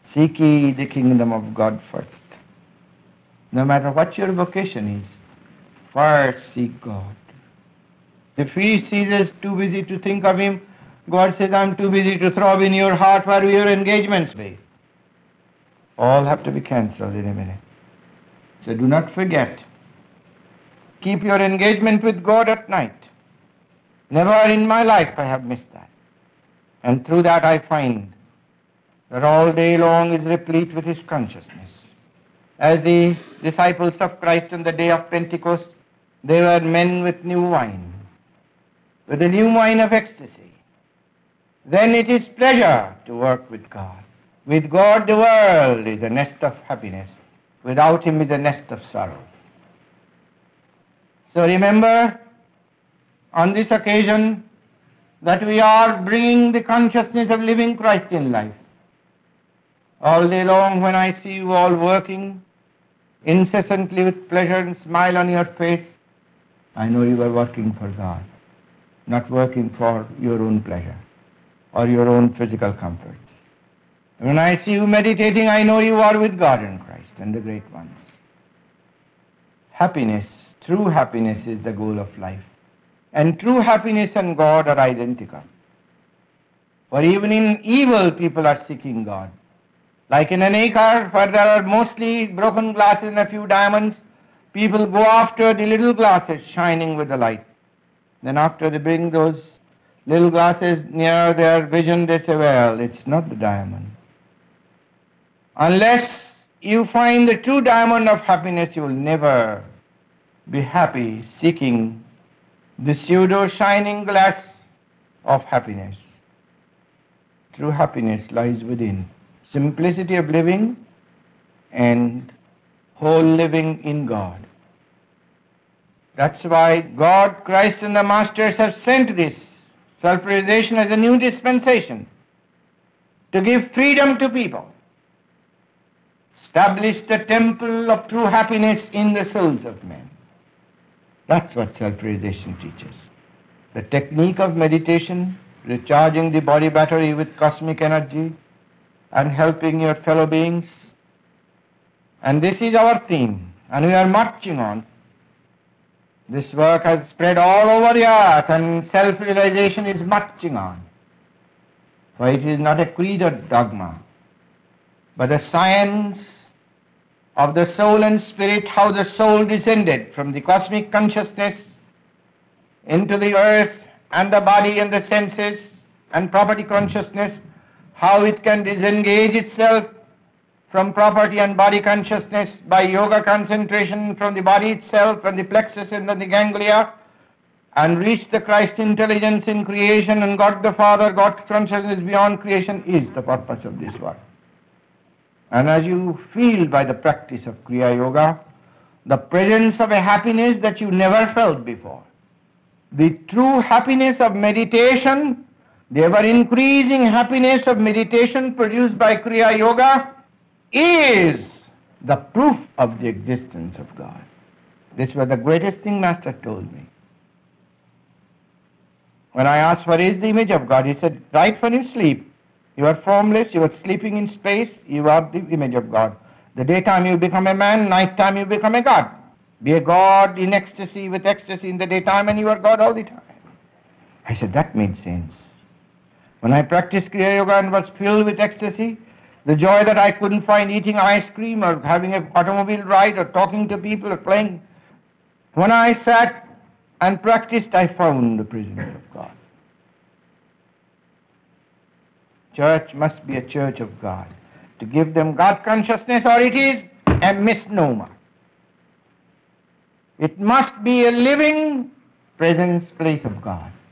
Seek ye the kingdom of God first. No matter what your vocation is, first seek God. If he sees us too busy to think of him, God says, I'm too busy to throb in your heart where your engagements be. All have to be cancelled in a minute. So do not forget. Keep your engagement with God at night. Never in my life I have missed that. And through that I find that all day long is replete with his consciousness. As the disciples of Christ on the day of Pentecost, they were men with new wine, with the new wine of ecstasy. Then it is pleasure to work with God. With God the world is a nest of happiness. Without him is a nest of sorrows. So remember, on this occasion, that we are bringing the consciousness of living Christ in life. All day long when I see you all working incessantly with pleasure and smile on your face, I know you are working for God, not working for your own pleasure or your own physical comforts. When I see you meditating, I know you are with God in Christ and the great ones. Happiness, true happiness is the goal of life. And true happiness and God are identical. For even in evil, people are seeking God. Like in an acre where there are mostly broken glasses and a few diamonds, people go after the little glasses shining with the light. Then after they bring those little glasses near their vision, they say, well, it's not the diamond. Unless you find the true diamond of happiness, you will never be happy seeking the pseudo-shining glass of happiness. True happiness lies within simplicity of living and whole living in God. That's why God, Christ, and the Masters have sent this self-realization as a new dispensation to give freedom to people. Establish the temple of true happiness in the souls of men. That's what self-realization teaches. The technique of meditation, recharging the body battery with cosmic energy and helping your fellow beings. And this is our theme, and we are marching on. This work has spread all over the earth, and self-realization is marching on. For it is not a creed or dogma, but the science of the soul and spirit, how the soul descended from the cosmic consciousness into the earth and the body and the senses and property consciousness, how it can disengage itself from property and body consciousness by yoga concentration from the body itself and the plexus and then the ganglia, and reach the Christ intelligence in creation and God the Father, God consciousness beyond creation is the purpose of this work. And as you feel by the practice of Kriya Yoga, the presence of a happiness that you never felt before, the true happiness of meditation, the ever-increasing happiness of meditation produced by Kriya Yoga is the proof of the existence of God. This was the greatest thing Master told me. When I asked what is the image of God, he said, right when you sleep, you are formless, you are sleeping in space, you are the image of God. The daytime you become a man, nighttime you become a God. Be a God in ecstasy with ecstasy in the daytime and you are God all the time. I said, that made sense. When I practiced Kriya Yoga and was filled with ecstasy, the joy that I couldn't find eating ice cream or having an automobile ride or talking to people or playing, when I sat and practiced, I found the presence of God. Church must be a church of God. To give them God consciousness, or it is a misnomer. It must be a living presence place of God.